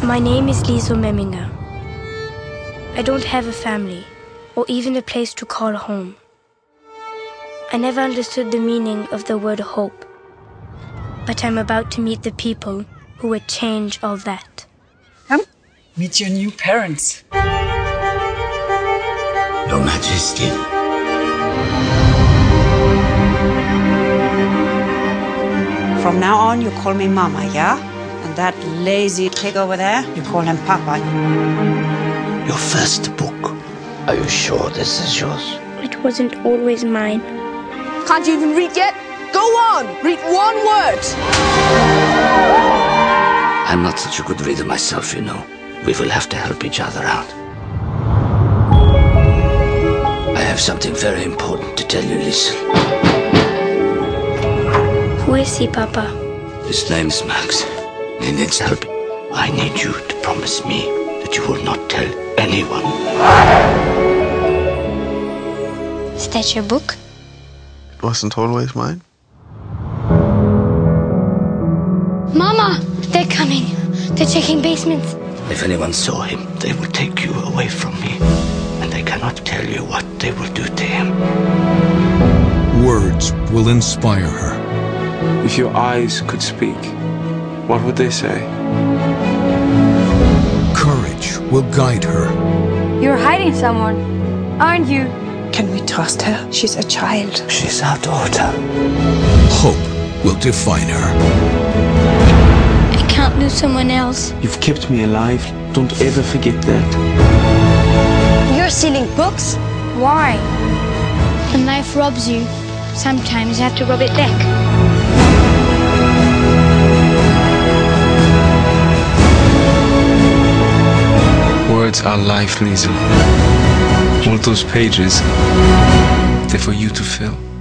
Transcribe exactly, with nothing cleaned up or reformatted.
My name is Liesl Memminger. I don't have a family, or even a place to call home. I never understood the meaning of the word hope, but I'm about to meet the people who would change all that. Come, meet your new parents. Your Majesty. From now on, you call me Mama, yeah? And that lazy pig over there, you call him Papa. Your first book. Are you sure this is yours? It wasn't always mine. Can't you even read yet? Go on, read one word. I'm not such a good reader myself, you know. We will have to help each other out. I have something very important to tell you, Liesl. Who is he, Papa? His name's Max. He needs help. I need you to promise me that you will not tell anyone. Is that your book? It wasn't always mine. Mama! They're coming. They're checking basements. If anyone saw him, they would take you away from me. And I cannot tell you what they will do to him. Words will inspire her. If your eyes could speak, what would they say? Courage will guide her. You're hiding someone, aren't you? Can we trust her? She's a child. She's our daughter. Hope will define her. I can't lose someone else. You've kept me alive. Don't ever forget that. You're stealing books? Why? When life robs you, sometimes you have to rob it back. Words are life, Liesl. All those pages, they're for you to fill.